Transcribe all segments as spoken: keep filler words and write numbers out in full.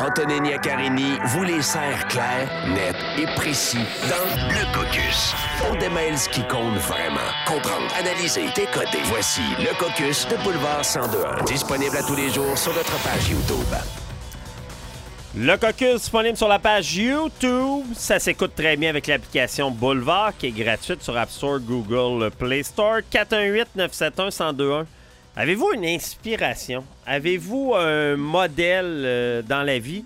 Antonine Iaccarini vous les sert clairs, nets et précis dans Le Caucus. On démêle ce qui compte vraiment. Comprendre, analyser, décoder. Voici Le Caucus de Boulevard cent deux point un. Disponible à tous les jours sur notre page YouTube. Le Caucus disponible sur la page YouTube. Ça s'écoute très bien avec l'application Boulevard qui est gratuite sur App Store, Google Play Store. quatre un huit neuf sept un un zéro deux un. Avez-vous une inspiration? Avez-vous un modèle euh, dans la vie?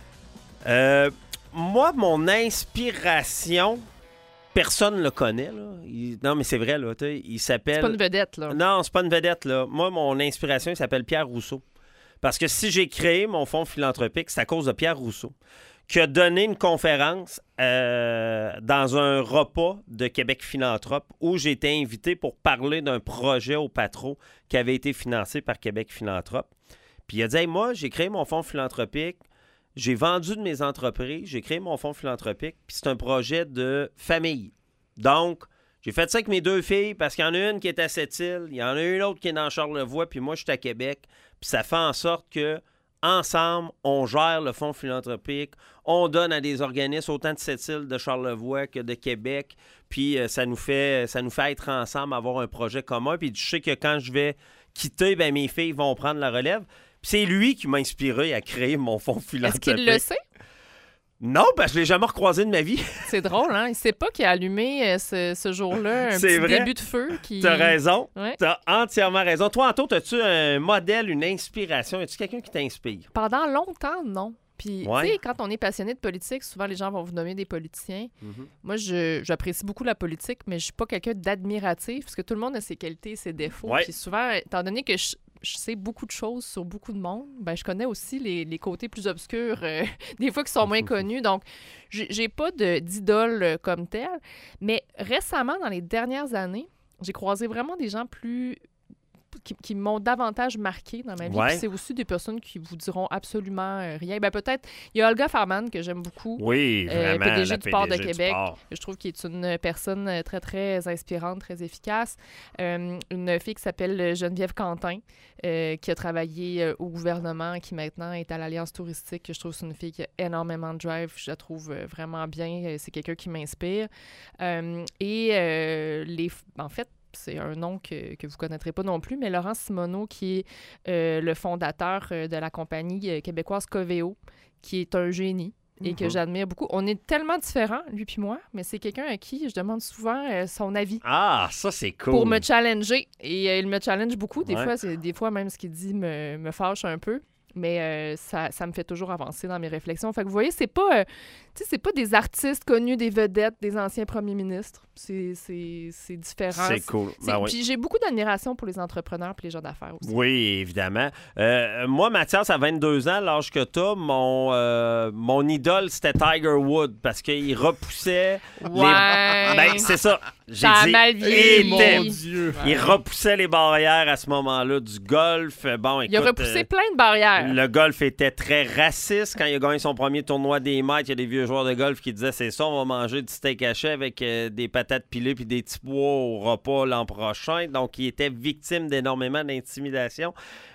Euh, moi, mon inspiration, personne ne le connaît. Là. Il, non, mais c'est vrai, là, il s'appelle... C'est pas une vedette, là. Non, c'est pas une vedette, là. Moi, mon inspiration, il s'appelle Pierre Rousseau. Parce que si j'ai créé mon fonds philanthropique, c'est à cause de Pierre Rousseau, qui a donné une conférence euh, dans un repas de Québec Philanthrope où j'ai été invité pour parler d'un projet au Patro qui avait été financé par Québec Philanthrope. Puis il a dit hey, « moi, j'ai créé mon fonds philanthropique, j'ai vendu de mes entreprises, j'ai créé mon fonds philanthropique, puis c'est un projet de famille. Donc, j'ai fait ça avec mes deux filles parce qu'il y en a une qui est à Sept-Îles, il y en a une autre qui est dans Charlevoix, puis moi, je suis à Québec. Puis ça fait en sorte que ensemble, on gère le fonds philanthropique, on donne à des organismes autant de Sept-Îles, de Charlevoix que de Québec, puis euh, ça nous fait ça nous fait être ensemble, avoir un projet commun. Puis je sais que quand je vais quitter, ben mes filles vont prendre la relève. Puis c'est lui qui m'a inspiré à créer mon fonds philanthropique. Est-ce qu'il le sait? Non, parce que je l'ai jamais recroisé de ma vie. C'est drôle, hein? Il sait pas qu'il a allumé euh, ce, ce jour-là un c'est petit vrai. début de feu. Qui... T'as raison. Ouais. T'as entièrement raison. Toi, Anto, as-tu un modèle, une inspiration? As-tu quelqu'un qui t'inspire? Pendant longtemps, non. Puis, Ouais. tu sais, quand on est passionné de politique, souvent les gens vont vous nommer des politiciens. Mm-hmm. Moi, je, j'apprécie beaucoup la politique, mais je suis pas quelqu'un d'admiratif, parce que tout le monde a ses qualités et ses défauts. Ouais. Puis souvent, étant donné que je, je sais beaucoup de choses sur beaucoup de monde, ben je connais aussi les, les côtés plus obscurs, euh, des fois qui sont moins connus. Donc, j'ai, j'ai pas de, d'idole euh, comme telle. Mais récemment, dans les dernières années, j'ai croisé vraiment des gens plus... Qui, qui m'ont davantage marqué dans ma vie. Ouais. Puis c'est aussi des personnes qui vous diront absolument euh, rien. Ben peut-être, il y a Olga Farman, que j'aime beaucoup. Oui, Euh, vraiment. P D G la du Port de P D G du Québec. Port. Je trouve qu'il est une personne euh, très, très inspirante, très efficace. Euh, une fille qui s'appelle Geneviève Quentin, euh, qui a travaillé euh, au gouvernement, qui maintenant est à l'Alliance touristique. Je trouve que c'est une fille qui a énormément de drive. Je la trouve euh, vraiment bien. C'est quelqu'un qui m'inspire. Euh, et euh, les... en fait, c'est un nom que, que vous ne connaîtrez pas non plus, mais Laurent Simoneau, qui est euh, le fondateur euh, de la compagnie euh, québécoise Coveo, qui est un génie et mm-hmm. que j'admire beaucoup. On est tellement différents, lui puis moi, mais c'est quelqu'un à qui je demande souvent euh, son avis. Ah, ça, c'est cool. Pour me challenger. Et euh, il me challenge beaucoup. Des, ouais. fois, c'est, des fois, même ce qu'il dit me, me fâche un peu. Mais euh, ça, ça me fait toujours avancer dans mes réflexions. Fait que vous voyez, c'est pas, euh, tu sais, c'est pas des artistes connus, des vedettes, des anciens premiers ministres. C'est, c'est, c'est différent. C'est cool. C'est, ben oui. Puis j'ai beaucoup d'admiration pour les entrepreneurs et les gens d'affaires aussi. Oui, évidemment. Euh, moi, Mathias, à vingt-deux ans, l'âge que t'as, mon, euh, mon idole, c'était Tiger Woods parce qu'il repoussait... Ouais. Les... Ben, c'est ça. J'ai ça dit, a mal vieilli. Mon Dieu. Il ouais. repoussait les barrières à ce moment-là du golf. Bon, écoute, il a repoussé euh, plein de barrières. Le golf était très raciste. Quand il a gagné son premier tournoi des maîtres, il y a des vieux joueurs de golf qui disaient c'est ça, on va manger du steak haché avec euh, des patates pilées puis des petits pois au repas l'an prochain. Donc, il était victime d'énormément d'intimidation.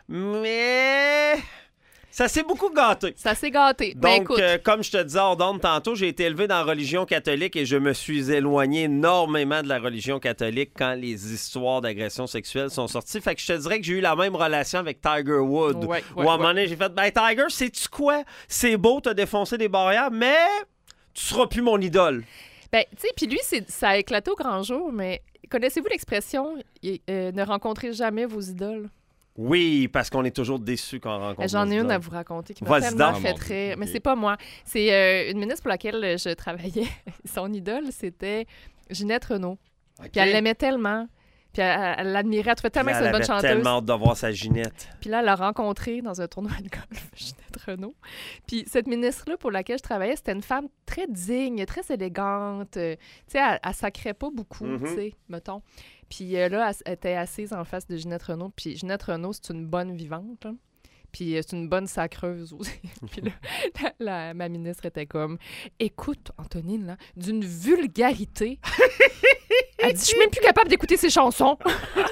Mais... ça s'est beaucoup gâté. Ça s'est gâté. Donc, ben, écoute. euh, comme je te disais hors d'onde tantôt, j'ai été élevé dans la religion catholique et je me suis éloigné énormément de la religion catholique quand les histoires d'agression sexuelle sont sorties. Fait que je te dirais que j'ai eu la même relation avec Tiger Woods. Ouais, où ouais, à un ouais. moment donné, j'ai fait, ben Tiger, sais-tu quoi? C'est beau, t'as défoncé des barrières, mais tu seras plus mon idole. Ben, tu sais, puis lui, c'est, ça a éclaté au grand jour, mais connaissez-vous l'expression euh, ne rencontrez jamais vos idoles? Oui, parce qu'on est toujours déçus quand on rencontre. J'en ai une à vous raconter qui m'a Vas-y tellement donc. fait rire. Mais c'est pas moi. C'est euh, une ministre pour laquelle je travaillais. Son idole, c'était Ginette Renault. Okay. Puis elle l'aimait tellement. Puis elle, elle l'admirait. Elle trouvait tellement que elle c'était une bonne avait chanteuse. tellement hâte de voir sa Ginette. Puis là, elle l'a rencontrée dans un tournoi de golf, Ginette Renault. Puis cette ministre-là pour laquelle je travaillais, c'était une femme très digne, très élégante. Euh, tu sais, elle, elle sacrait pas beaucoup, Mm-hmm. tu sais, mettons. Puis euh, là, elle était assise en face de Ginette Renault. Puis Ginette Renault, c'est une bonne vivante, là. Puis euh, c'est une bonne sacreuse aussi. Puis là, la, la, ma ministre était comme « Écoute, Antonine, là, d'une vulgarité. » Elle dit « Je suis même plus capable d'écouter ses chansons. »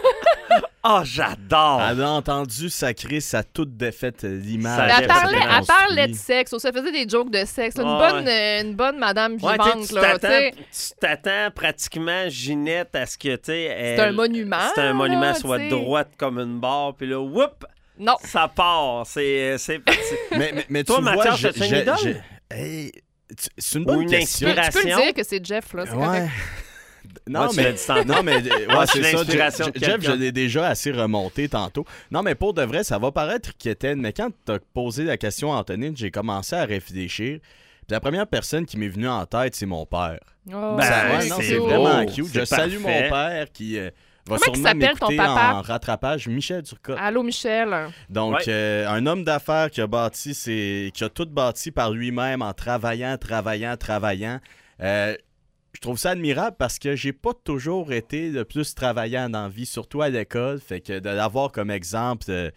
Ah, oh, j'adore! Elle a entendu sacrer sa toute défaite l'image. Elle parlait, elle construit. parlait de sexe. Elle faisait des jokes de sexe. Une, Ah, bonne, ouais. euh, une bonne madame Ouais, vivante. tu là, t'attends, tu t'attends pratiquement, Ginette, à ce que, tu sais... C'est un monument. C'est un monument, là, soit t'sais. droite comme une barre, puis là, whoop! Non. Ça part. C'est, c'est parti. Mais, mais, mais Toi, tu vois, Mathias, j'ai- t'as-tu une j'ai- idole? j'ai- hey, tu- c'est une Ou bonne une question. Tu peux, tu peux le Inspiration. dire que c'est Jeff, là. C'est Ouais. correct. Non, Ouais, tu mais, l'as dit tantôt. non, mais ouais, Ah, c'est c'est ça. l'inspiration Jeff, de Jeff, quelqu'un. je l'ai déjà assez remonté tantôt. Non, mais pour de vrai, ça va paraître quétaine, mais quand tu as posé la question à Antonine, j'ai commencé à réfléchir. Puis la première personne qui m'est venue en tête, c'est mon père. Oh, Ben, Ça, ouais, ouais, non, c'est c'est beau, vraiment cute. c'est Je salue parfait. mon père qui euh, va Comment il sûrement s'appelle, ton m'écouter papa? en rattrapage. Michel Turcotte. Allô, Michel. Donc, Ouais. euh, un homme d'affaires qui a bâti, ses... qui a tout bâti par lui-même en travaillant, travaillant, travaillant. Euh, je trouve ça admirable parce que j'ai pas toujours été le plus travaillant dans la vie, surtout à l'école. Fait que de l'avoir comme exemple, euh,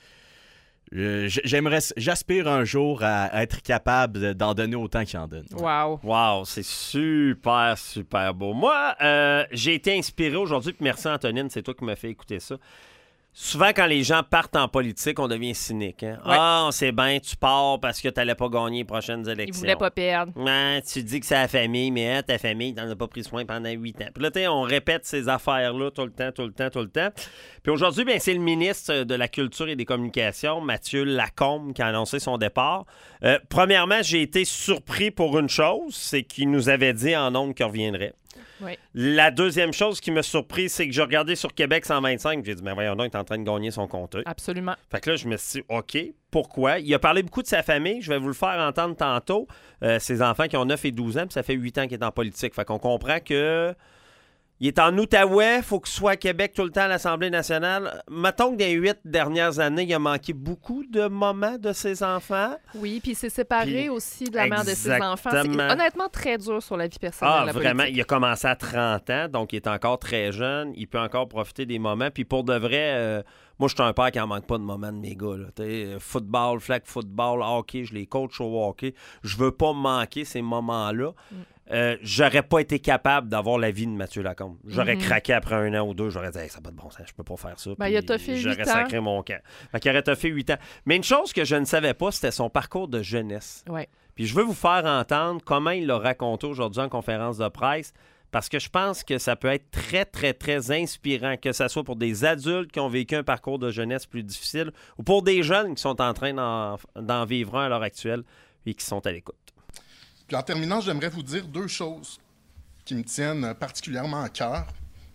euh, j'aimerais, j'aspire un jour à être capable d'en donner autant qu'il en donne. Wow. Wow, c'est super, super beau. Moi, euh, j'ai été inspiré aujourd'hui, puis merci Antonine, c'est toi qui m'as fait écouter ça. Souvent, quand les gens partent en politique, on devient cynique. Hein? Ouais. Ah, c'est bien, tu pars parce que tu n'allais pas gagner les prochaines Il élections. voulait pas perdre. Ouais, tu dis que c'est la famille, mais hein, ta famille, t'en as pas pris soin pendant huit ans. Puis là, tu sais, on répète ces affaires-là tout le temps, tout le temps, tout le temps. Puis aujourd'hui, bien, c'est le ministre de la Culture et des Communications, Mathieu Lacombe, qui a annoncé son départ. Euh, premièrement, j'ai été surpris pour une chose, c'est qu'il nous avait dit en ondes qu'il reviendrait. Oui. La deuxième chose qui m'a surpris, c'est que j'ai regardé sur Québec cent vingt-cinq, j'ai dit, mais voyons donc, il est en train de gagner son compte. Absolument. Fait que là, je me suis dit, OK, pourquoi? Il a parlé beaucoup de sa famille, je vais vous le faire entendre tantôt. Euh, ses enfants qui ont neuf et douze ans, puis ça fait huit ans qu'il est en politique. Fait qu'on comprend que il est en Outaouais, il faut qu'il soit à Québec tout le temps à l'Assemblée nationale. Mettons que dans les huit dernières années, il a manqué beaucoup de moments de ses enfants. Oui, puis il s'est séparé Puis- aussi de la mère de ses enfants. C'est Exactement. honnêtement très dur sur la vie personnelle. Ah, la vraiment, politique. il a commencé à trente ans, donc il est encore très jeune. Il peut encore profiter des moments. Puis pour de vrai, euh, moi, je suis un père qui n'en manque pas de moments de mes gars. Là. T'sais, football, flag football, hockey, je les coach au hockey. Je veux pas manquer ces moments-là. Mm. Euh, j'aurais pas été capable d'avoir la vie de Mathieu Lacombe. J'aurais Mhm. craqué après un an ou deux. J'aurais dit, hey, ça n'a pas de bon sens, je peux pas faire ça. Ben, Puis il a toffé J'aurais huit ans. sacré mon camp. Fait qu'il aurait toffé huit ans. Mais une chose que je ne savais pas, c'était son parcours de jeunesse. Ouais. Puis je veux vous faire entendre comment il l'a raconté aujourd'hui en conférence de presse, parce que je pense que ça peut être très, très, très inspirant, que ce soit pour des adultes qui ont vécu un parcours de jeunesse plus difficile ou pour des jeunes qui sont en train d'en, d'en vivre un à l'heure actuelle et qui sont à l'écoute. Puis en terminant, j'aimerais vous dire deux choses qui me tiennent particulièrement à cœur.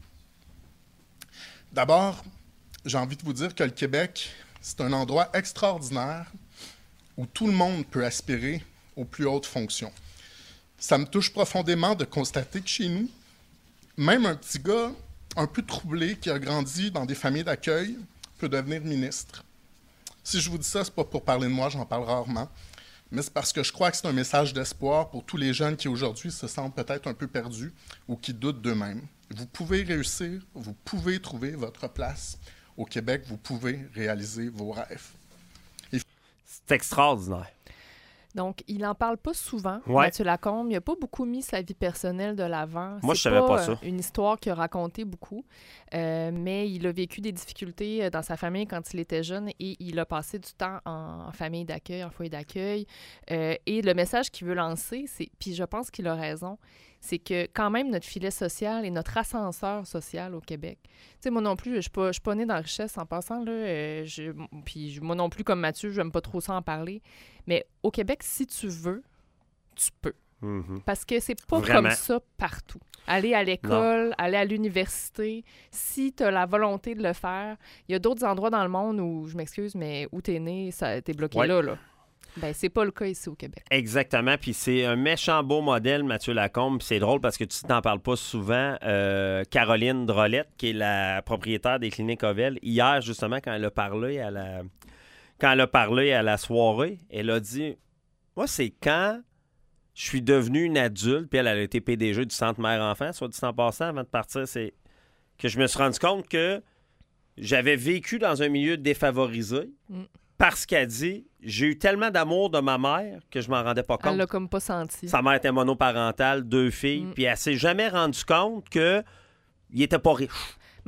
D'abord, j'ai envie de vous dire que le Québec, c'est un endroit extraordinaire où tout le monde peut aspirer aux plus hautes fonctions. Ça me touche profondément de constater que chez nous, même un petit gars un peu troublé qui a grandi dans des familles d'accueil peut devenir ministre. Si je vous dis ça, c'est pas pour parler de moi, j'en parle rarement, mais c'est parce que je crois que c'est un message d'espoir pour tous les jeunes qui aujourd'hui se sentent peut-être un peu perdus ou qui doutent d'eux-mêmes. Vous pouvez réussir, vous pouvez trouver votre place. Au Québec, vous pouvez réaliser vos rêves. C'est extraordinaire. Donc, il n'en parle pas souvent, Ouais. Mathieu Lacombe. Il n'a pas beaucoup mis sa vie personnelle de l'avant. Moi, C'est je savais pas euh, ça. une histoire qu'il a racontée beaucoup, euh, mais il a vécu des difficultés euh, dans sa famille quand il était jeune et il a passé du temps en, en famille d'accueil, en foyer d'accueil. Euh, et le message qu'il veut lancer, c'est, puis je pense qu'il a raison, c'est que quand même notre filet social et notre ascenseur social au Québec. Tu sais, moi non plus, je suis pas, je suis pas née dans la richesse en passant, là. Euh, je- puis moi non plus, comme Mathieu, j'aime pas trop ça en parler. Mais au Québec, si tu veux, tu peux. Mhm. Parce que c'est pas Vraiment. comme ça partout. Aller à l'école, aller à l'université, si tu as la volonté de le faire, il y a d'autres endroits dans le monde où, je m'excuse, mais où t'es né, ça, t'es bloqué Ouais. là, là. Ben, c'est pas le cas ici au Québec. Exactement. Puis c'est un méchant beau modèle, Mathieu Lacombe. Puis c'est drôle parce que tu t'en parles pas souvent. Euh, Caroline Drolette, qui est la propriétaire des cliniques Ovel, hier, justement, quand elle a parlé à la, quand elle a parlé à la soirée, elle a dit, moi, c'est quand je suis devenu une adulte, puis elle, elle a été P D G du Centre Mère-Enfant, soit dit en passant, avant de partir, c'est que je me suis rendu compte que j'avais vécu dans un milieu défavorisé. Mm. Parce qu'elle dit, j'ai eu tellement d'amour de ma mère que je m'en rendais pas compte. Elle l'a comme pas senti. Sa mère était monoparentale, deux filles, Mm. puis elle s'est jamais rendue compte que il était pas riche.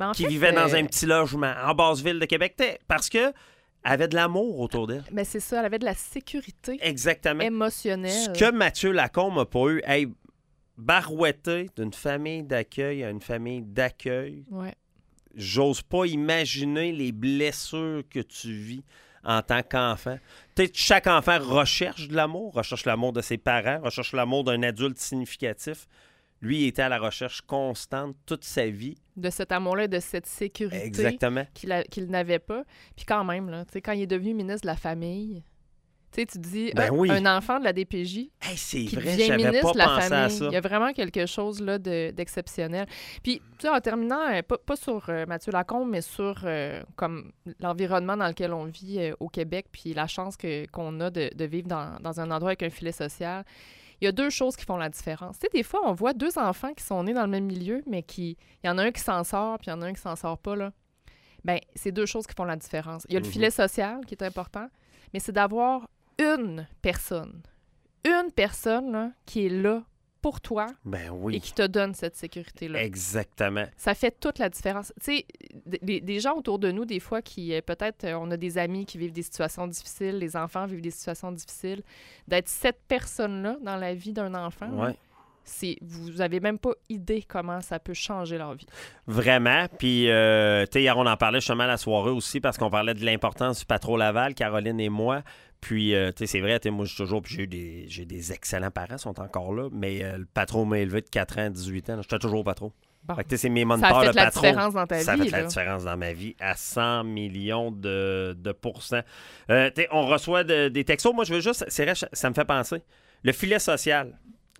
qui fait, vivait dans euh... un petit logement en basse ville de Québec. T'sais, parce que elle avait de l'amour autour d'elle. Mais c'est ça, elle avait de la sécurité Exactement. émotionnelle. Ce que Mathieu Lacombe n'a pas eu, hey, barouetté d'une famille d'accueil à une famille d'accueil. Ouais. J'ose pas imaginer les blessures que tu vis en tant qu'enfant. Peut-être que chaque enfant recherche de l'amour, recherche l'amour de ses parents, recherche l'amour d'un adulte significatif. Lui, il était à la recherche constante toute sa vie. De cet amour-là, de cette sécurité Exactement. qu'il, a, qu'il n'avait pas. Puis quand même, là, quand il est devenu ministre de la Famille, tu te dis, ben ah, oui. un enfant de la D P J hey, c'est qui vrai, devient j'avais ministre pas de la pensé Famille. à ça. Il y a vraiment quelque chose là, de, d'exceptionnel. Puis, tu sais, en terminant, euh, pas, pas sur euh, Mathieu Lacombe, mais sur euh, comme l'environnement dans lequel on vit euh, au Québec, puis la chance que, qu'on a de, de vivre dans, dans un endroit avec un filet social. Il y a deux choses qui font la différence. Tu sais, des fois, on voit deux enfants qui sont nés dans le même milieu, mais qui, il y en a un qui s'en sort, puis il y en a un qui s'en sort pas, là. Bien, c'est deux choses qui font la différence. Il y a le Mm-hmm. filet social qui est important, mais c'est d'avoir une personne, une personne là, qui est là pour toi Ben oui. et qui te donne cette sécurité-là. Exactement. Ça fait toute la différence. Tu sais, des, des gens autour de nous, des fois, qui euh, peut-être, euh, on a des amis qui vivent des situations difficiles, les enfants vivent des situations difficiles, d'être cette personne-là dans la vie d'un enfant, là, Ouais. c'est, vous n'avez même pas idée comment ça peut changer leur vie. Vraiment. Puis, euh, tu sais, hier, on en parlait justement à la soirée aussi parce qu'on parlait de l'importance du Patro Laval, Caroline et moi. Puis, euh, tu sais, c'est vrai, moi, j'ai toujours, puis j'ai eu des, j'ai des excellents parents, ils sont encore là, mais euh, le Patro m'a élevé de quatre ans à dix-huit ans. J'étais toujours au Patro. Bon. Fait que, tu sais, c'est mes Ça moniteurs, a fait le la Patro. différence dans ta Ça vie, a fait la là. différence dans ma vie à cent millions de, de pourcents. Euh, tu sais, on reçoit de- des textos. Moi, je veux juste, c'est vrai, ça me fait penser. Le filet social.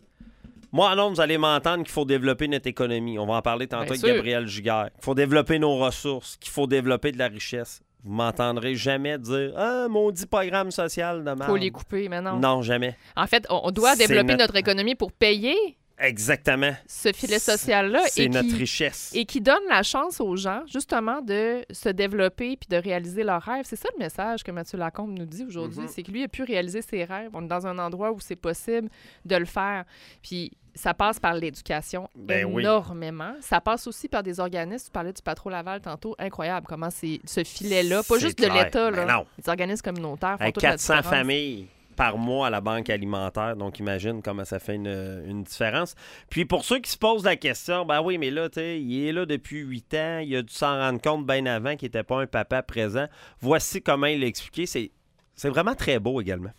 Moi, non, vous allez m'entendre qu'il faut développer notre économie. On va en parler tantôt Bien avec sûr. Gabriel Giguère. Qu'il faut développer nos ressources, qu'il faut développer de la richesse. Vous m'entendrez jamais dire « Ah, maudit programme social de merde. » Il faut les couper, mais non. Non, jamais. En fait, on, on doit C'est développer notre- notre... économie pour payer Exactement. ce filet social-là C'est et notre qui, richesse. et qui donne la chance aux gens, justement, de se développer puis de réaliser leurs rêves. C'est ça le message que Mathieu Lacombe nous dit aujourd'hui, Mhm. c'est que lui a pu réaliser ses rêves. On est dans un endroit où c'est possible de le faire. Puis ça passe par l'éducation Ben oui. énormément. Ça passe aussi par des organismes. Tu parlais du Patro Laval tantôt. Incroyable comment c'est ce filet-là, pas C'est juste clair. de l'État, Ben là. non. Les organismes communautaires font Avec toute la quatre cents différence. familles par mois à la banque alimentaire. Donc, imagine comment ça fait une, une différence. Puis, pour ceux qui se posent la question, ben oui, mais là, tu sais, il est là depuis huit ans. Il a dû s'en rendre compte bien avant qu'il n'était pas un papa présent. Voici comment il l'a expliqué. C'est, c'est vraiment très beau également.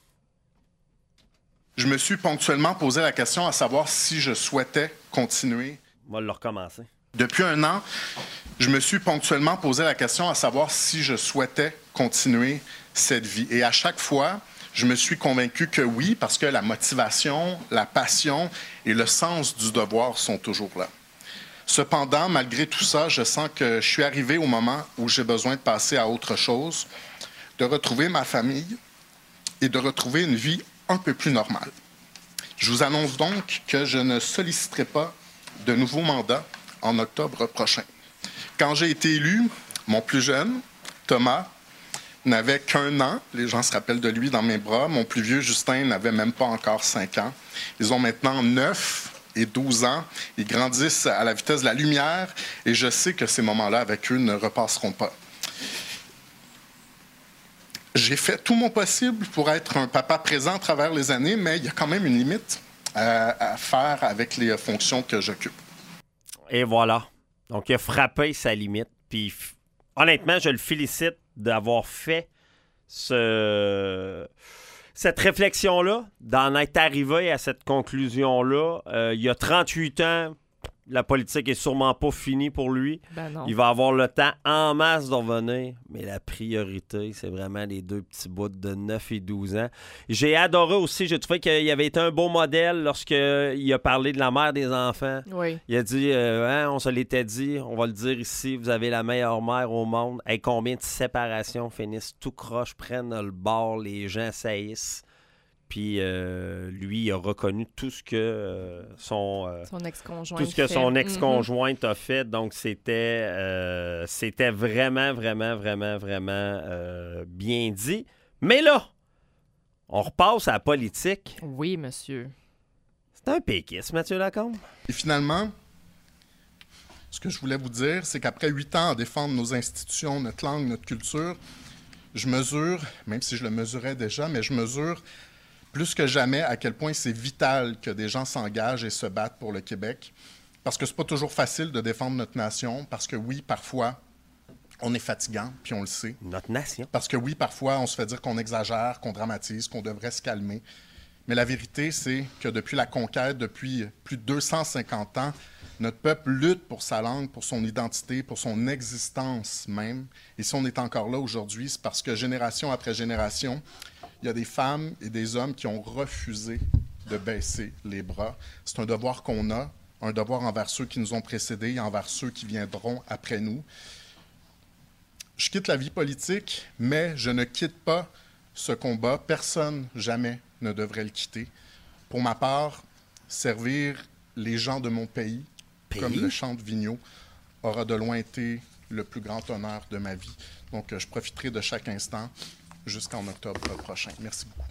Je me suis ponctuellement posé la question à savoir si je souhaitais continuer. On va le recommencer. Depuis un an, je me suis ponctuellement posé la question à savoir si je souhaitais continuer cette vie. Et à chaque fois, je me suis convaincu que oui, parce que la motivation, la passion et le sens du devoir sont toujours là. Cependant, malgré tout ça, je sens que je suis arrivé au moment où j'ai besoin de passer à autre chose, de retrouver ma famille et de retrouver une vie un peu plus normale. Je vous annonce donc que je ne solliciterai pas de nouveau mandat en octobre prochain. Quand j'ai été élu, mon plus jeune, Thomas, n'avait qu'un an. Les gens se rappellent de lui dans mes bras. Mon plus vieux, Justin, n'avait même pas encore cinq ans. Ils ont maintenant neuf et douze ans. Ils grandissent à la vitesse de la lumière et je sais que ces moments-là avec eux ne repasseront pas. J'ai fait tout mon possible pour être un papa présent à travers les années, mais il y a quand même une limite à, à faire avec les fonctions que j'occupe. Et voilà. Donc, il a frappé sa limite. Puis, f- honnêtement, je le félicite d'avoir fait ce... cette réflexion-là, d'en être arrivé à cette conclusion-là. Euh, il y a trente-huit ans, la politique est sûrement pas finie pour lui. Ben non. Il va avoir le temps en masse de revenir, mais la priorité, c'est vraiment les deux petits bouts de neuf et douze ans. J'ai adoré aussi, j'ai trouvé qu'il avait été un beau modèle lorsqu'il a parlé de la mère des enfants. Oui. Il a dit, euh, hein, on se l'était dit, on va le dire ici, vous avez la meilleure mère au monde. Hey, combien de séparations finissent tout croche, prennent le bord, les gens saillissent. Puis euh, lui, il a reconnu tout ce que euh, son... euh, Son ex-conjoint. tout ce que fait. son Mhm. ex-conjointe a fait. Donc, c'était, euh, c'était vraiment, vraiment, vraiment, vraiment euh, bien dit. Mais là, on repasse à la politique. Oui, monsieur. C'est un péquiste, Mathieu Lacombe. Et finalement, Ce que je voulais vous dire, c'est qu'après huit ans à défendre nos institutions, notre langue, notre culture, je mesure, même si je le mesurais déjà, mais je mesure plus que jamais à quel point c'est vital que des gens s'engagent et se battent pour le Québec. Parce que c'est pas toujours facile de défendre notre nation, parce que oui, parfois, on est fatigant, puis on le sait. Notre nation. Parce que oui, parfois, on se fait dire qu'on exagère, qu'on dramatise, qu'on devrait se calmer. Mais la vérité, c'est que depuis la conquête, depuis plus de deux cent cinquante ans, notre peuple lutte pour sa langue, pour son identité, pour son existence même. Et si on est encore là aujourd'hui, c'est parce que génération après génération, il y a des femmes et des hommes qui ont refusé de baisser les bras. C'est un devoir qu'on a, un devoir envers ceux qui nous ont précédés et envers ceux qui viendront après nous. Je quitte la vie politique, mais je ne quitte pas ce combat. Personne, jamais, ne devrait le quitter. Pour ma part, servir les gens de mon pays, pays? comme le chant de Vigneault, aura de loin été le plus grand honneur de ma vie. Donc, je profiterai de chaque instant jusqu'en octobre prochain. Merci beaucoup.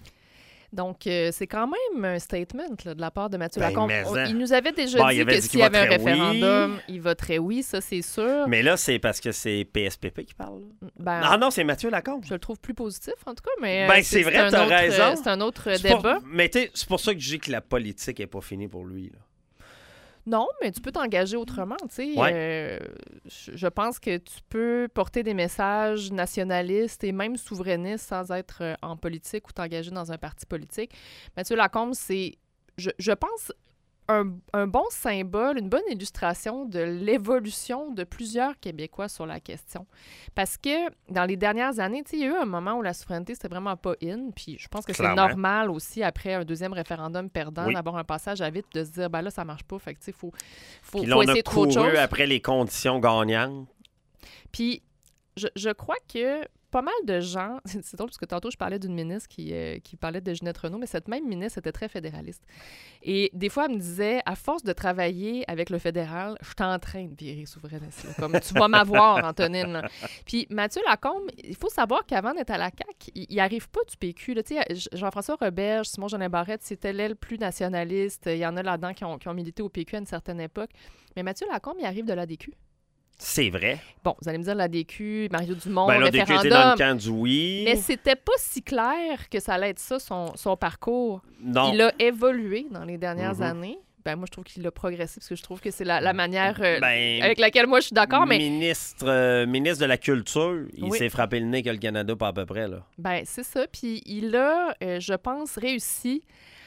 Donc, euh, c'est quand même un statement là, de la part de Mathieu ben, Lacombe. On, il nous avait déjà bon, dit, avait que dit s'il y avait un référendum, oui. il voterait oui, ça c'est sûr. Mais là, c'est parce que c'est P S P P qui parle. Ben, ah non, c'est Mathieu Lacombe. Je le trouve plus positif, en tout cas. Mais, ben, euh, c'est, c'est vrai, t'as autre, raison. Euh, c'est un autre c'est débat. Pour, mais c'est pour ça que je dis que la politique n'est pas finie pour lui, là. Non, mais tu peux t'engager autrement, tu sais. Ouais. Euh, je pense que tu peux porter des messages nationalistes et même souverainistes sans être en politique ou t'engager dans un parti politique. Mathieu Lacombe, c'est, je, je pense, un, un bon symbole, une bonne illustration de l'évolution de plusieurs Québécois sur la question. Parce que dans les dernières années, tu sais, il y a eu un moment où la souveraineté, c'était vraiment pas in, puis je pense que Clairement. c'est normal aussi, après un deuxième référendum perdant, oui. d'avoir un passage à vide, de se dire, ben là, ça marche pas, fait que, tu sais, il faut, faut, puis là, faut on essayer a de trouver autre chose. après les conditions gagnantes. Puis, je, je crois que pas mal de gens... C'est drôle, parce que tantôt, je parlais d'une ministre qui, euh, qui parlait de Ginette Renault, mais cette même ministre était très fédéraliste. Et des fois, elle me disait, à force de travailler avec le fédéral, je suis en train de virer souverainiste. Là, comme tu vas m'avoir, Antonine. Là. Puis Mathieu Lacombe, il faut savoir qu'avant d'être à la C A Q, il n'arrive pas du P Q. Là. Jean-François Roberge, Simon Jolin Barrette, c'était l'aile plus nationaliste. Il y en a là-dedans qui ont, qui ont milité au P Q à une certaine époque. Mais Mathieu Lacombe, il arrive de l'A D Q. C'est vrai. Bon, vous allez me dire l'A D Q, Mario Dumont, ben, le référendum. L'A D Q était dans le camp du oui. Mais c'était pas si clair que ça allait être ça, son, son parcours. Non. Il a évolué dans les dernières mm-hmm. années. Ben, moi, je trouve qu'il a progressé parce que je trouve que c'est la, la manière euh, ben, avec laquelle moi, je suis d'accord. Mais... Ministre, euh, ministre de la Culture, il oui. s'est frappé le nez que le Canada, pas à peu près. Là. Ben, c'est ça. Puis il a, euh, je pense, réussi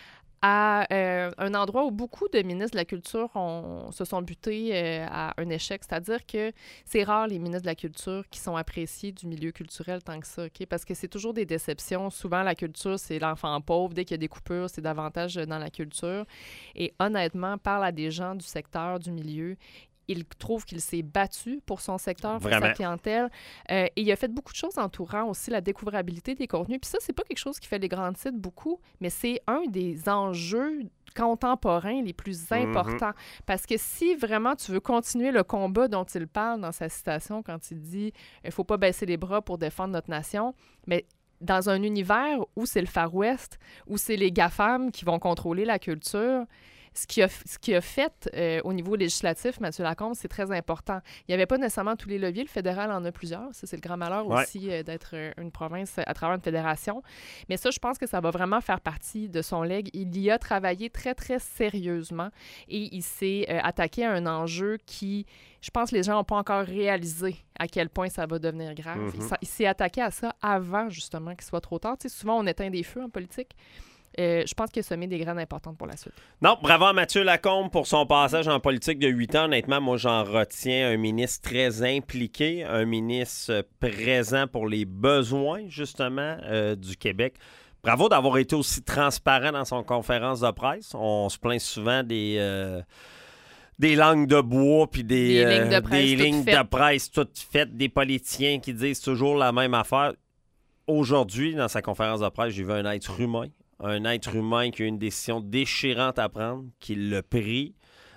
à euh, un endroit où beaucoup de ministres de la Culture ont, se sont butés euh, à un échec. C'est-à-dire que c'est rare les ministres de la Culture qui sont appréciés du milieu culturel tant que ça, OK? Parce que c'est toujours des déceptions. Souvent, la culture, c'est l'enfant pauvre. Dès qu'il y a des coupures, c'est davantage dans la culture. Et honnêtement, parle à des gens du secteur, du milieu, il trouve qu'il s'est battu pour son secteur, pour Vraiment. sa clientèle. Euh, et il a fait beaucoup de choses entourant aussi la découvrabilité des contenus. Puis ça, c'est pas quelque chose qui fait les grands titres beaucoup, mais c'est un des enjeux contemporains les plus importants. Mm-hmm. Parce que si vraiment tu veux continuer le combat dont il parle dans sa citation quand il dit « Il faut pas baisser les bras pour défendre notre nation », mais dans un univers où c'est le Far West, où c'est les GAFAM qui vont contrôler la culture, Ce qu'il a, ce qu'il a fait euh, au niveau législatif, Mathieu Lacombe, c'est très important. Il n'y avait pas nécessairement tous les leviers. Le fédéral en a plusieurs. Ça, c'est le grand malheur ouais. aussi euh, d'être euh, une province à travers une fédération. Mais ça, je pense que ça va vraiment faire partie de son legs. Il y a travaillé très, très sérieusement et il s'est euh, attaqué à un enjeu qui, je pense, les gens n'ont pas encore réalisé à quel point ça va devenir grave. Mm-hmm. Il, il s'est attaqué à ça avant, justement, qu'il soit trop tard. Tu sais, souvent, on éteint des feux en politique. Euh, je pense qu'il a semé des graines importantes pour la suite. Non, bravo à Mathieu Lacombe pour son passage en politique de huit ans. Honnêtement, moi, j'en retiens un ministre très impliqué, un ministre présent pour les besoins, justement, euh, du Québec. Bravo d'avoir été aussi transparent dans son conférence de presse. On se plaint souvent des... Euh... Des langues de bois, puis des, des euh, lignes, de presse, des toutes, lignes faites. de presse toutes faites, des politiciens qui disent toujours la même affaire. Aujourd'hui, dans sa conférence de presse, j'ai vu un être humain. Un être humain qui a eu une décision déchirante à prendre, qui l'a pris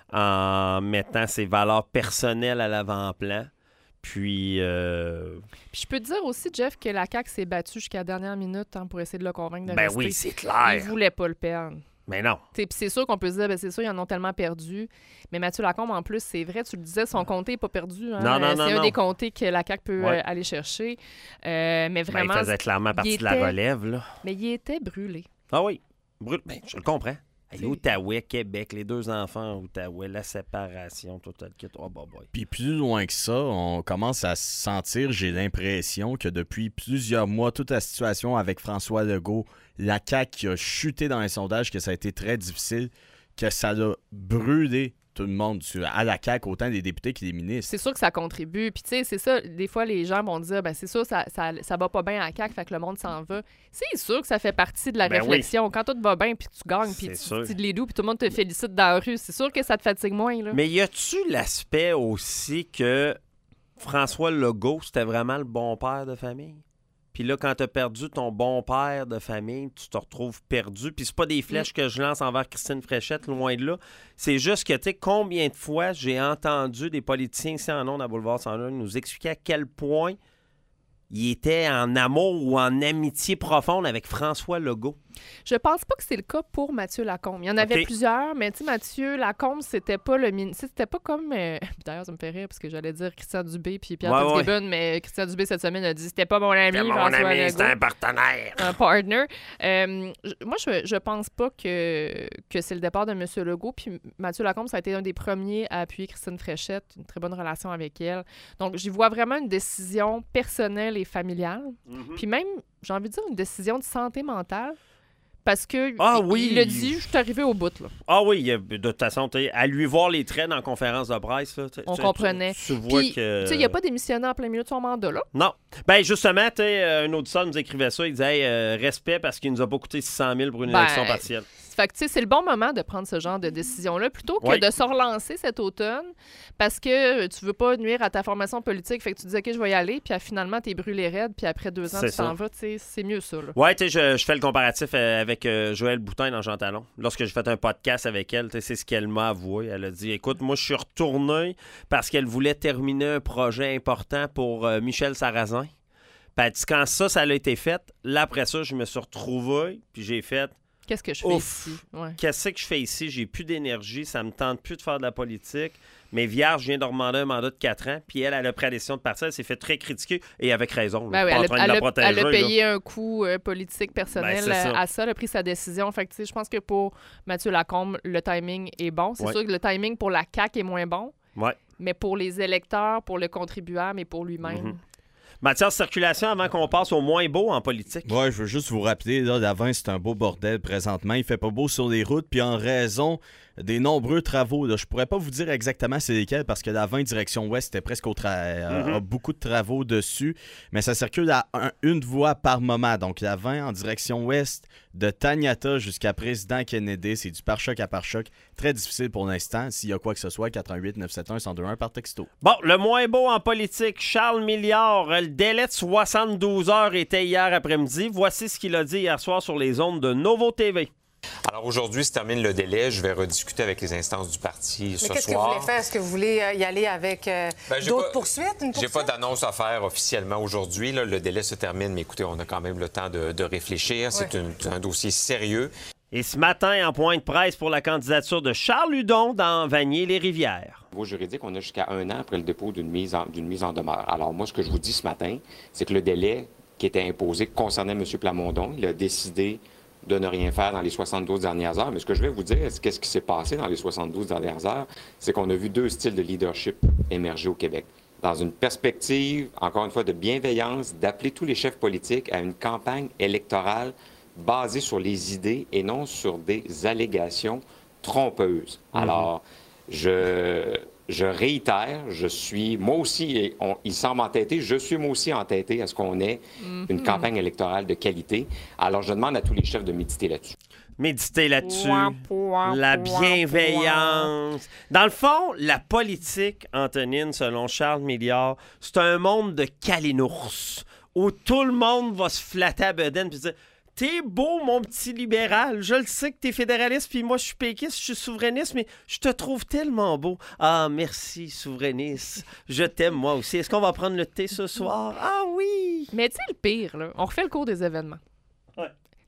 en mettant ses valeurs personnelles à l'avant-plan. Puis, euh... Puis je peux te dire aussi, Jeff, que la C A Q s'est battue jusqu'à la dernière minute hein, pour essayer de le convaincre de ben rester. Ben oui, c'est clair. Il voulait pas le perdre. Mais non. Puis c'est sûr qu'on peut se dire, ben, c'est sûr, ils en ont tellement perdu. Mais Mathieu Lacombe, en plus, c'est vrai, tu le disais, son comté n'est pas perdu. Hein? Non, non, c'est non, un non. des comtés que la C A Q peut Ouais. euh, aller chercher. Euh, mais vraiment. Ben, il faisait clairement partie il de la était- relève, là. Mais il était brûlé. Ah oui. Brûle. Ben, je le comprends. Hey, C'est- L'Outaouais, Québec, les deux enfants en Outaouais, la séparation, tout le kit. Oh, bah, boy. Puis plus loin que ça, on commence à sentir, j'ai l'impression que depuis plusieurs mois, toute la situation avec François Legault, la C A Q qui a chuté dans les sondages, que ça a été très difficile, que ça a brûlé tout le monde sur- à la C A Q, autant des députés que des ministres. C'est sûr que ça contribue. Puis, tu sais, c'est ça. Des fois, les gens vont dire, ben c'est sûr, ça, ça, ça va pas bien à la C A Q, fait que le monde s'en va. C'est sûr que ça fait partie de la Ben réflexion. Quand tout va bien, puis tu gagnes, puis C'est tu sûr. tu te les doux, puis tout le monde te félicite dans la rue, c'est sûr que ça te fatigue moins, là. Mais y a-tu l'aspect aussi que François Legault, c'était vraiment le bon père de famille? Puis là, quand t'as perdu ton bon père de famille, tu te retrouves perdu. Puis c'est pas des flèches que je lance envers Christine Fréchette, loin de là. C'est juste que, tu sais, combien de fois j'ai entendu des politiciens ici en ondes à Boulevard cent un nous expliquer à quel point il était en amour ou en amitié profonde avec François Legault. Je pense pas que c'est le cas pour Mathieu Lacombe. Il y en avait OK. plusieurs, mais tu sais, Mathieu Lacombe, c'était pas le min... C'était pas comme... euh, D'ailleurs, ça me fait rire, parce que j'allais dire Christian Dubé puis Pierre Ouais, Fitzgibbon, mais Christian Dubé, cette semaine, a dit c'était pas mon ami, C'était mon François ami, Legault. c'était un partenaire. Un partner. Euh, je- moi, je, je pense pas que, que c'est le départ de M. Legault. Puis Mathieu Lacombe, ça a été un des premiers à appuyer Christine Fréchette, une très bonne relation avec elle. Donc, j'y vois vraiment une décision personnelle et familiale. Mhm. Puis même, j'ai envie de dire, une décision de santé mentale. Parce que Ah il, oui! il a dit, je suis arrivé au bout, là. Ah oui, il y a- de toute façon, t'sais, à lui voir les traits dans la conférence de presse, là, t'sais, On tu- comprenait. Tu, tu vois Puis, que... tu sais, il a pas démissionné en plein milieu de son mandat, là. Non. Ben justement, tu sais, euh, un auditeur nous écrivait ça, il disait hey, euh, respect parce qu'il nous a pas coûté six cent mille pour une Ben, élection partielle. Fait que, tu sais, c'est le bon moment de prendre ce genre de décision-là, plutôt que Oui. de se relancer cet automne, parce que tu veux pas nuire à ta formation politique. Fait que tu dis, OK, je vais y aller, puis euh, finalement, t'es brûlé raide, puis après deux ans, C'est tu t'en ça. vas. Tu sais, c'est mieux ça, là. Ouais, tu sais, je, je fais le comparatif euh, avec euh, Joëlle Boutin dans Jean Talon. Lorsque j'ai fait un podcast avec elle, tu sais, c'est ce qu'elle m'a avoué. Elle a dit écoute, moi, je suis retourné parce qu'elle voulait terminer un projet important pour euh, Michel Sarrazin. Puis elle dit quand ça, ça a été fait, là, après ça, je me suis retrouvé, puis j'ai fait Qu'est-ce que je fais Ouf. ici? Ouais. qu'est-ce que je fais ici? J'ai plus d'énergie, ça me tente plus de faire de la politique. Mais Vierge vient de demander un mandat de quatre ans, puis elle, elle a pris la décision de partir, elle s'est fait très critiquer, et avec raison. Ben là. oui, Pas en elle, train a, de la elle a- protéger, elle a là. payé un coût euh, politique personnel Ben, c'est euh, ça. à ça, elle a pris sa décision. Fait que, tu sais, je pense que pour Mathieu Lacombe, le timing est bon. C'est Ouais. sûr que le timing pour la C A Q est moins bon, Ouais. mais pour les électeurs, pour le contribuable et pour lui-même. Mhm. Mathias, circulation avant qu'on passe au moins beau en politique. Ouais, je veux juste vous rappeler, là, l'Avent, c'est un beau bordel présentement. Il fait pas beau sur les routes, puis en raison des nombreux travaux, là, je pourrais pas vous dire exactement c'est lesquels, parce que l'Avent direction ouest, c'était presque au tra- euh, Mhm. a beaucoup de travaux dessus, mais ça circule à un- une voie par moment. Donc l'Avent en direction ouest, de Taniata jusqu'à Président Kennedy, c'est du pare-choc à pare-choc. Très difficile pour l'instant. S'il y a quoi que ce soit, quatre un huit neuf sept un un zéro deux un par texto. Bon, le moins beau en politique, Charles Milliard. Le délai de soixante-douze heures était hier après-midi. Voici ce qu'il a dit hier soir sur les ondes de Novo T V. Alors aujourd'hui se termine le délai. Je vais rediscuter avec les instances du parti Mais ce qu'est-ce que vous soir. voulez faire? Est-ce que vous voulez euh, y aller avec euh, Ben, j'ai d'autres pas- poursuites? Une J'ai poursuite? pas d'annonce à faire officiellement aujourd'hui. là. Le délai se termine, mais écoutez, on a quand même le temps de, de réfléchir. C'est Ouais. une- un dossier sérieux. Et ce matin, en point de presse pour la candidature de Charles Hudon dans Vanier-les-Rivières. Au niveau juridique, on a jusqu'à un an après le dépôt d'une mise en, d'une mise en demeure. Alors moi, ce que je vous dis ce matin, c'est que le délai qui était imposé concernait M. Plamondon. Il a décidé de ne rien faire dans les soixante-douze dernières heures. Mais ce que je vais vous dire, c'est qu'est-ce qui s'est passé dans les soixante-douze dernières heures, c'est qu'on a vu deux styles de leadership émerger au Québec. Dans une perspective, encore une fois, de bienveillance, d'appeler tous les chefs politiques à une campagne électorale basée sur les idées et non sur des allégations trompeuses. Alors, je, je réitère, je suis, moi aussi, et on- il semble entêté, je suis moi aussi entêté à ce qu'on ait une campagne électorale de qualité. Alors, je demande à tous les chefs de méditer là-dessus. Méditer là-dessus. Pouah, pouah, La pouah, bienveillance. Dans le fond, la politique, Antonine, selon Charles Milliard, c'est un monde de calinours où tout le monde va se flatter à bedaine puis se dire t'es beau, mon petit libéral. Je le sais que t'es fédéraliste, puis moi, je suis péquiste, je suis souverainiste, mais je te trouve tellement beau. Ah, merci, souverainiste. Je t'aime, moi aussi. Est-ce qu'on va prendre le thé ce soir? Ah oui! Mais tu sais, le pire, là, on refait le cours des événements. Ouais.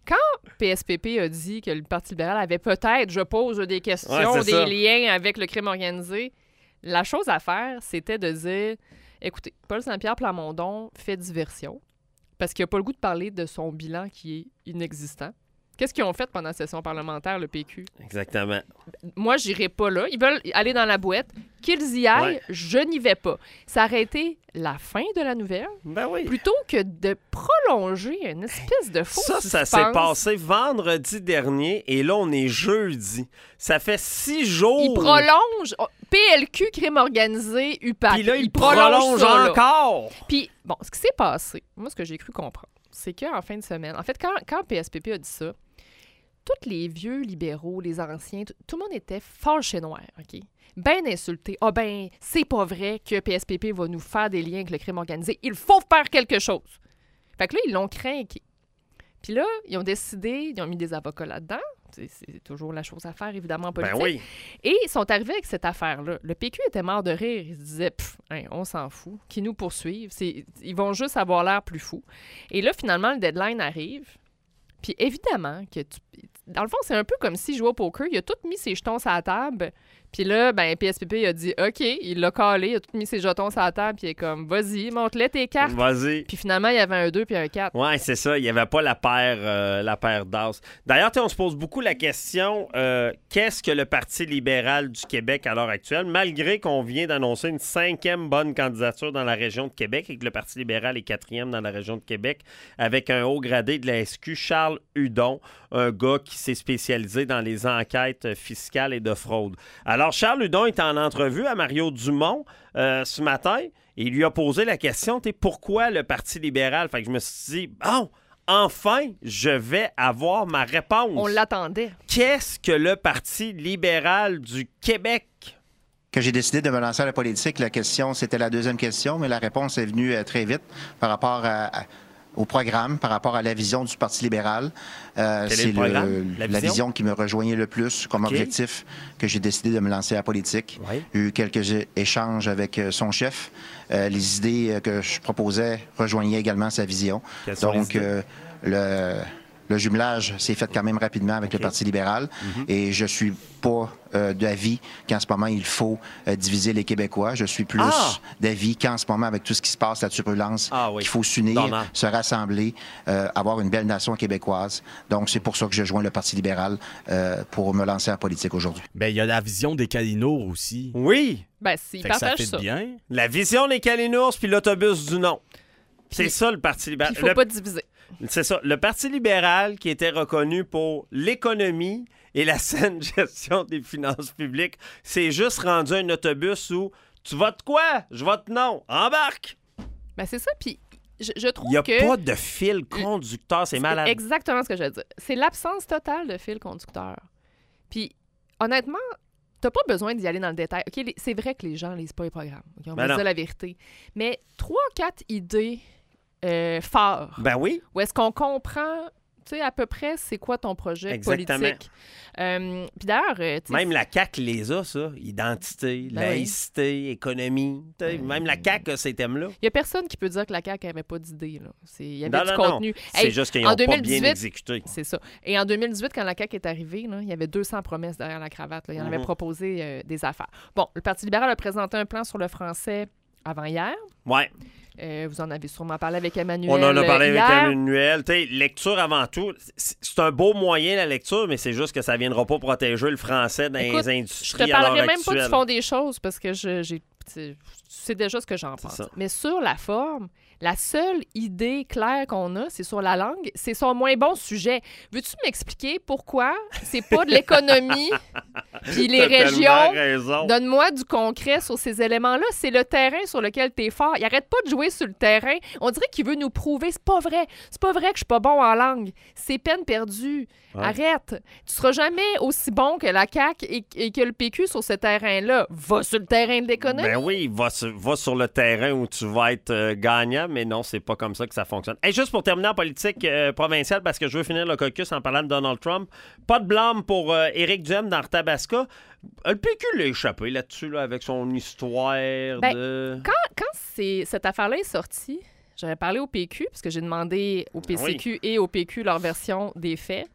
Quand P S P P a dit que le Parti libéral avait peut-être, je pose des questions, Ouais, des ça. liens avec le crime organisé, la chose à faire, c'était de dire, écoutez, Paul Saint-Pierre Plamondon fait diversion parce qu'il n'a pas le goût de parler de son bilan qui est inexistant. Qu'est-ce qu'ils ont fait pendant la session parlementaire, le P Q? Exactement. Moi, j'irai pas là. Ils veulent aller dans la boîte. Qu'ils y aillent, Ouais. je n'y vais pas. Ça aurait été la fin de la nouvelle, Ben oui. plutôt que de prolonger une espèce de faux Ça, ça suspense. s'est passé vendredi dernier et là, on est jeudi. Ça fait six jours. Il prolonge. oh, P L Q, crime organisé, U P A C. Puis là, il prolonge prolonge ça, là. encore. Puis, bon, ce qui s'est passé, moi, ce que j'ai cru comprendre, c'est qu'en fin de semaine, en fait, quand, quand P S P P a dit ça, tous les vieux libéraux, les anciens, t- tout le monde était fâché noir, OK? Ben insulté. Ah ben, c'est pas vrai que P S P P va nous faire des liens avec le crime organisé. Il faut faire quelque chose. Fait que là, ils l'ont craqué. Puis là, ils ont décidé, ils ont mis des avocats là-dedans. C'est, c'est toujours la chose à faire, évidemment, en politique. Ben oui. Et ils sont arrivés avec cette affaire-là. Le P Q était mort de rire. Ils se disaient, pff, hein, on s'en fout, qu'ils nous poursuivent. C'est, ils vont juste avoir l'air plus fous. Et là, finalement, le deadline arrive. Puis évidemment, que tu... dans le fond, c'est un peu comme s'il jouait au poker. Il a tout mis ses jetons sur la table. Puis là, ben, P S P P il a dit OK, il l'a calé, il a tout mis ses jetons sur la table. Puis il est comme, vas-y, montre-les tes cartes. Vas-y. Puis finalement, il y avait un deux puis un quatre. Ouais, c'est ça. Il n'y avait pas la paire, euh, la paire d'as. D'ailleurs, tu sais, on se pose beaucoup la question euh, qu'est-ce que le Parti libéral du Québec à l'heure actuelle, malgré qu'on vient d'annoncer une cinquième bonne candidature dans la région de Québec et que le Parti libéral est quatrième dans la région de Québec, avec un haut gradé de la S Q, Charles Hudon, un gars qui s'est spécialisé dans les enquêtes fiscales et de fraude. Alors, Charles Hudon est en entrevue à Mario Dumont euh, ce matin. Et il lui a posé la question, t'es pourquoi le Parti libéral? Fait que je me suis dit, bon, enfin, je vais avoir ma réponse. On l'attendait. Qu'est-ce que le Parti libéral du Québec? Que j'ai décidé de me lancer à la politique, la question, c'était la deuxième question, mais la réponse est venue euh, très vite par rapport à, à, au programme, par rapport à la vision du Parti libéral. Euh, Quel est c'est le programme? le- La la vision? vision qui me rejoignait le plus comme OK. objectif que j'ai décidé de me lancer à la politique. Oui. J'ai eu quelques é- échanges avec euh, son chef. Euh, les idées euh, que je proposais rejoignaient également sa vision. Quelles sont les Donc, idées? euh, le... Le jumelage s'est fait quand même rapidement avec OK. le Parti libéral Mm-hmm. et je suis pas euh, d'avis qu'en ce moment, il faut euh, diviser les Québécois. Je suis plus Ah! d'avis qu'en ce moment, avec tout ce qui se passe, la turbulence, Ah oui. qu'il faut s'unir, Dommage. se rassembler, euh, avoir une belle nation québécoise. Donc, c'est pour ça que je joins le Parti libéral euh, pour me lancer en politique aujourd'hui. Ben, il y a la vision des Calinours aussi. Oui, Ben, s'ils Fait que ça partagent fait ça. bien. la vision des Calinours puis l'autobus du non. C'est Puis- ça, le Parti Puis libéral. il faut Le- pas diviser. C'est ça. Le Parti libéral, qui était reconnu pour l'économie et la saine gestion des finances publiques, c'est juste rendu un autobus où tu votes quoi? Je vote non. Embarque! Ben, c'est ça. Puis je, je trouve Il n'y a que... pas de fil conducteur. C'est malade. Exactement ce que je veux dire. C'est l'absence totale de fil conducteur. Puis, honnêtement, t'as pas besoin d'y aller dans le détail. OK, les- c'est vrai que les gens lisent pas les programmes. OK, on Ben va se non. dire la vérité. Mais trois, quatre idées euh, fortes, Ben oui. où est-ce qu'on comprend, tu sais, à peu près, c'est quoi ton projet Exactement. politique. Euh, Puis d'ailleurs, euh, tu sais, Même la C A Q les a, ça. Identité, Ben laïcité, économie. Tu sais, Même la C A Q a ces thèmes-là. il y a personne qui peut dire que la C A Q n'avait pas d'idées. là. C'est- Il y avait Non, du non, non. contenu. C'est Hey, juste qu'ils en n'ont pas bien deux mille dix-huit, exécuté. C'est ça. Et en deux mille dix-huit, quand la C A Q est arrivée, là, il y avait deux cents promesses derrière la cravate. Là. Il en avait Mhm. proposé euh, des affaires. Bon, le Parti libéral a présenté un plan sur le français avant-hier. Ouais. Euh, vous en avez sûrement parlé avec Emmanuel. On en a parlé euh, avec hier. Emmanuel. Tu sais, lecture avant tout. C'est c'est un beau moyen, la lecture, mais c'est juste que ça ne viendra pas protéger le français dans Écoute, les Je industries te à l'heure parlerai même pas actuelle. du fond des choses parce que je, j'ai, tu sais déjà ce que j'en pense. ça. Mais sur la forme, la seule idée claire qu'on a, c'est sur la langue. C'est son moins bon sujet. Veux-tu m'expliquer pourquoi c'est pas de l'économie puis les T'as tellement régions? raison. Donne-moi du concret sur ces éléments-là. C'est le terrain sur lequel tu es fort. Il arrête pas de jouer sur le terrain. On dirait qu'il veut nous prouver. C'est pas vrai. C'est pas vrai que je suis pas bon en langue. C'est peine perdue. Ouais. Arrête. Tu seras jamais aussi bon que la C A Q et, et que le P Q sur ce terrain-là. Va sur le terrain de l'économie. Ben oui, va sur, va sur le terrain où tu vas être euh, gagnant, mais non, c'est pas comme ça que ça fonctionne. Et juste pour terminer en politique euh, provinciale, parce que je veux finir le caucus en parlant de Donald Trump, pas de blâme pour euh, Éric Duhem dans Arthabasca. Euh, Le P Q l'a échappé là-dessus, là, avec son histoire Ben, de... Quand, quand c'est, cette affaire-là est sortie, J'aurais parlé au P Q, parce que j'ai demandé au P C Q oui. et au P Q leur version des faits.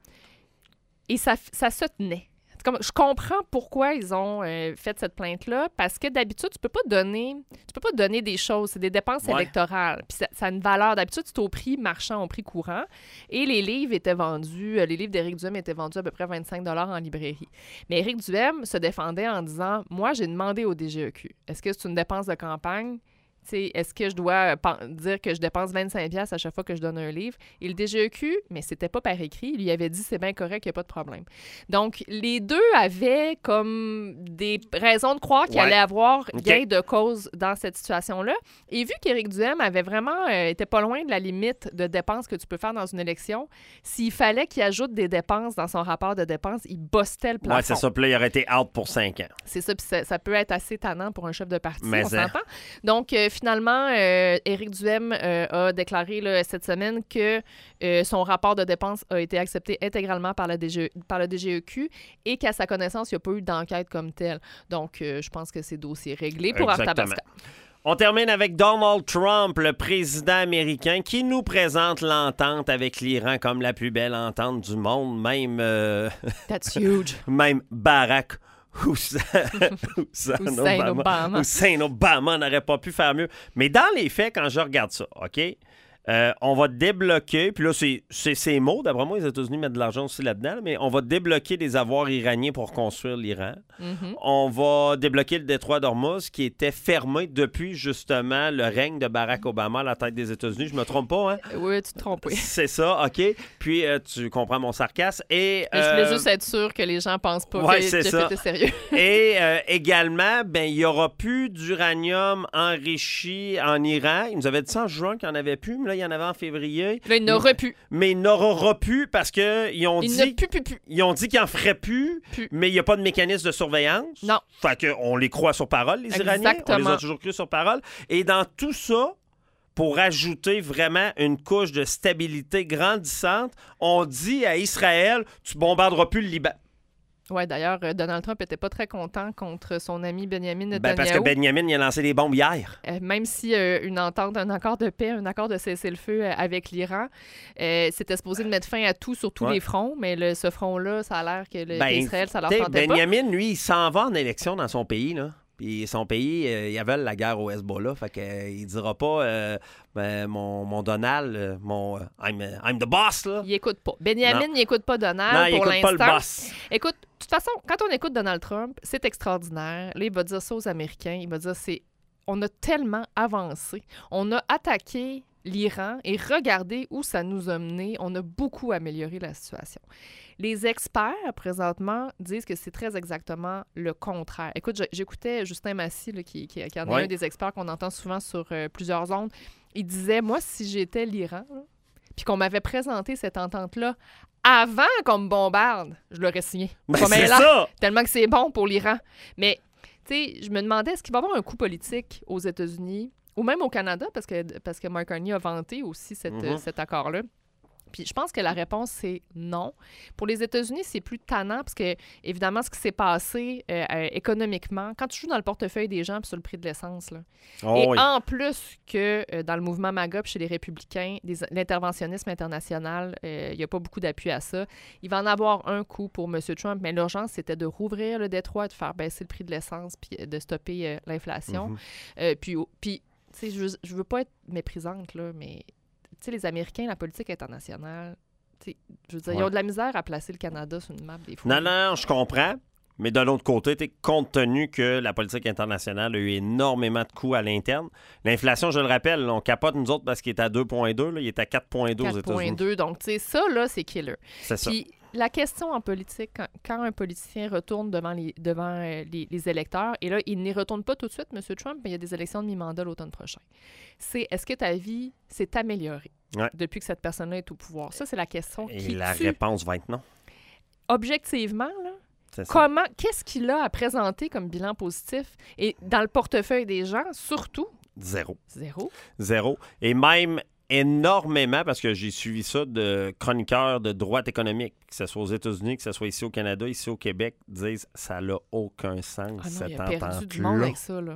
Et ça, ça se tenait. Comme, je comprends pourquoi ils ont euh, fait cette plainte-là, parce que d'habitude, tu peux pas donner tu peux pas donner des choses, c'est des dépenses Ouais. électorales. Puis ça, ça a une valeur. D'habitude, c'est au prix marchand, au prix courant. Et les livres étaient vendus, euh, les livres d'Éric Duhem étaient vendus à peu près vingt-cinq dollars en librairie. Mais Éric Duhem se défendait en disant « Moi, j'ai demandé au D G E Q. Est-ce que c'est une dépense de campagne? » T'sais, est-ce que je dois euh, dire que je dépense vingt-cinq dollars à chaque fois que je donne un livre? Et le D G E Q, mais c'était pas par écrit, il lui avait dit c'est bien correct, il n'y a pas de problème. Donc, les deux avaient comme des raisons de croire qu'il Ouais. allait avoir OK. gain de cause dans cette situation-là. Et vu qu'Éric Duhem avait vraiment euh, était pas loin de la limite de dépenses que tu peux faire dans une élection, s'il fallait qu'il ajoute des dépenses dans son rapport de dépenses, il bustait le plafond. Ouais, c'est ça. Puis là, il aurait été out pour cinq ans. C'est ça, puis ça, ça peut être assez tannant pour un chef de parti, Mais on ça. s'entend. Donc, euh, finalement, euh, Éric Duhem euh, a déclaré là, cette semaine que euh, son rapport de dépenses a été accepté intégralement par, la D G, par le D G E Q et qu'à sa connaissance, il n'y a pas eu d'enquête comme telle. Donc, euh, je pense que c'est dossier réglé pour Exactement. Arthabasca. On termine avec Donald Trump, le président américain, qui nous présente l'entente avec l'Iran comme la plus belle entente du monde, même, euh, That's huge. même Barack Hussein, Hussein Hussein Obama, Obama. Hussein Obama n'aurait pas pu faire mieux. Mais dans les faits, quand je regarde ça, OK, euh, on va débloquer, puis là, c'est, c'est ces mots, d'après moi, les États-Unis mettent de l'argent aussi là-dedans, mais on va débloquer des avoirs iraniens pour construire l'Iran. Mm-hmm. On va débloquer le détroit d'Ormuz qui était fermé depuis justement le règne de Barack Obama à la tête des États-Unis. Je me trompe pas, hein? Oui, tu te trompes, oui. C'est ça, OK. Puis euh, tu comprends mon sarcasme. Et, Mais je voulais euh, juste être sûr que les gens pensent pas ouais, que c'est Jeff ça. était sérieux. et euh, également, ben il n'y aura plus d'uranium enrichi en Iran. Ils nous avaient dit ça en juin qu'il n'y en avait plus, mais là, il y en avait en février. Là, il n'aura plus. Mais il n'aura plus parce qu'ils ont Il dit... n'a plus, plus, plus. Ils ont dit qu'ils n'en feraient plus, Plus. mais il n'y a pas de mécanisme de surveillance. Non. Fait qu'on les croit sur parole, les Iraniens. On les Exactement. a toujours cru sur parole. Et dans tout ça, pour ajouter vraiment une couche de stabilité grandissante, on dit à Israël, tu bombarderas plus le Liban. Oui, d'ailleurs, euh, Donald Trump n'était pas très content contre son ami Benjamin Netanyahu. Ben, parce que Benjamin, il a lancé des bombes hier. Euh, même si euh, une entente, un accord de paix, un accord de cessez-le-feu euh, avec l'Iran, euh, c'était supposé de mettre fin à tout sur tous Ouais. les fronts, mais le, ce front-là, ça a l'air que le, Ben, qu'Israël, ça leur T'sais, tentait Benjamin, lui, il s'en va en élection dans son pays, là. Puis son pays, euh, ils veulent la guerre au Hezbollah. Fait qu'il euh, dira pas euh, ben, mon, mon Donald, euh, mon euh, I'm, uh, I'm the boss, là. pas. Il écoute pas. Benjamin, Non. il écoute pas Donald Non, il pour écoute pas l'instant. le boss. Écoute, de toute façon, quand on écoute Donald Trump, c'est extraordinaire. Là, il va dire ça aux Américains. Il va dire c'est on a tellement avancé. On a attaqué l'Iran et regardez où ça nous a mené. On a beaucoup amélioré la situation. Les experts, présentement, disent que c'est très exactement le contraire. Écoute, je- j'écoutais Justin Massy, là, qui, qui, qui en est Ouais. un des experts qu'on entend souvent sur euh, plusieurs ondes. Il disait, moi, si j'étais l'Iran, là, puis qu'on m'avait présenté cette entente-là avant qu'on me bombarde, je l'aurais signé. Ben, Comme c'est elle a, ça! tellement que c'est bon pour l'Iran. Mais, tu sais, je me demandais, est-ce qu'il va y avoir un coup politique aux États-Unis ou même au Canada, parce que, parce que Mark Carney a vanté aussi cette, Mhm. euh, cet accord-là. Puis je pense que la réponse, c'est non. Pour les États-Unis, c'est plus tannant parce que, évidemment, ce qui s'est passé euh, euh, économiquement, quand tu joues dans le portefeuille des gens puis sur le prix de l'essence, là, Oh, et oui. en plus que euh, dans le mouvement MAGA puis chez les républicains, des- l'interventionnisme international, euh, il n'y a pas beaucoup d'appui à ça. Il va en avoir un coup pour M. Trump, mais l'urgence, c'était de rouvrir le détroit, de faire baisser le prix de l'essence puis euh, de stopper euh, l'inflation. Mhm. Euh, puis, au- puis tu sais, je veux- je veux pas être méprisante, là, mais tu sais, les Américains, la politique internationale, tu sais, je veux dire, ils Ouais. ont de la misère à placer le Canada sur une map des fois. Non, non, non, je comprends. Mais de l'autre côté, t'sais, compte tenu que la politique internationale a eu énormément de coûts à l'interne, l'inflation, je le rappelle, on capote nous autres parce qu'il est à deux virgule deux, là, il est à quatre virgule deux aux quatre virgule États-Unis. deux, donc tu sais, ça, là, c'est killer. C'est ça. Puis la question en politique, quand, quand un politicien retourne devant, les, devant euh, les, les électeurs, et là, il n'y retourne pas tout de suite, M. Trump, mais il y a des élections de mi-mandat l'automne prochain, c'est est-ce que ta vie s'est améliorée Ouais. depuis que cette personne-là est au pouvoir? Ça, c'est la question Et qui la tue. réponse va être non. Objectivement, là, C'est ça. comment, qu'est-ce qu'il a à présenter comme bilan positif? Et dans le portefeuille des gens, surtout, Zéro. zéro. Zéro. Et même énormément, parce que j'ai suivi ça de chroniqueurs de droite économique, que ce soit aux États-Unis, que ce soit ici au Canada, ici au Québec, disent ça n'a aucun sens, Ah non, il cette a perdu du monde entente-là. avec ça, là.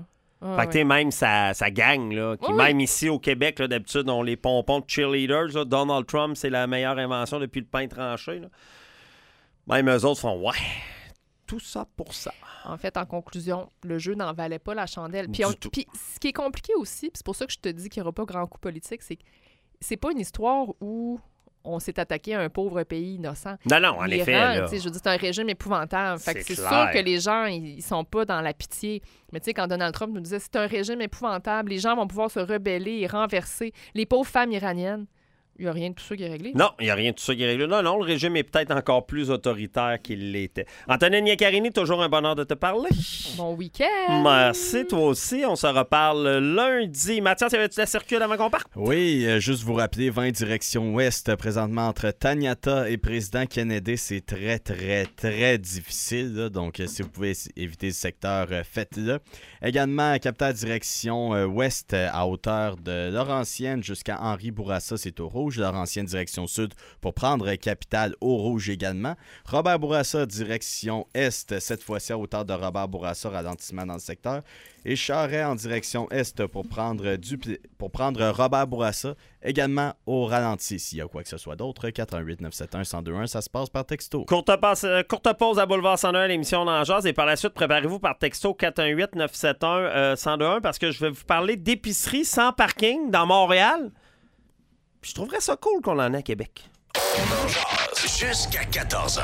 Ah, fait que, tu sais, ouais. même sa, sa gang, là, qui, Oui, même ici au Québec, là, d'habitude, on les pompons de cheerleaders. Là, Donald Trump, c'est la meilleure invention depuis le pain tranché. Là. Même eux autres font, ouais, tout ça pour ça. En fait, en conclusion, le jeu n'en valait pas la chandelle. Puis, Du on- tout. puis ce qui est compliqué aussi, puis c'est pour ça que je te dis qu'il n'y aura pas grand coup politique, c'est que c'est pas une histoire où on s'est attaqué à un pauvre pays innocent. Non, non, en L'Iran, effet. Là. tu sais, je veux dire, c'est un régime épouvantable. Fait que C'est c'est clair. sûr que les gens, ils, ils sont pas dans la pitié. Mais tu sais, quand Donald Trump nous disait c'est un régime épouvantable, les gens vont pouvoir se rebeller et renverser les pauvres femmes iraniennes, il n'y a rien de tout ça qui est réglé. Non, il n'y a rien de tout ça qui est réglé. Non, non, le régime est peut-être encore plus autoritaire qu'il l'était. Antonine Iaccarini, toujours un bonheur de te parler. Bon week-end! Merci, toi aussi. On se reparle lundi. Mathias, y avait-tu la circule avant qu'on parte? Oui, euh, juste vous rappeler, vingt direction ouest, présentement entre Taniata et Président Kennedy, c'est très, très, très difficile. Là. Donc, euh, si vous pouvez éviter le secteur, euh, faites-le. Également, capteur direction euh, ouest euh, à hauteur de Laurentienne jusqu'à Henri Bourassa, c'est au rouge. Laurentienne direction sud pour prendre Capitale au rouge également. Robert Bourassa direction est, cette fois-ci à hauteur de Robert Bourassa, ralentissement dans le secteur. Et Charest en direction est pour prendre, du, pour prendre Robert Bourassa, également au ralenti. S'il y a quoi que ce soit d'autre, quatre un huit neuf sept un un zéro deux un, ça se passe par texto. Courte, passe, euh, courte pause à Boulevard cent un, l'émission d'En Jazz. Et par la suite, préparez-vous par texto quatre un huit neuf sept un un zéro deux un parce que je vais vous parler d'épicerie sans parking dans Montréal. Puis je trouverais ça cool qu'on en ait à Québec. On en jase jusqu'à quatorze heures.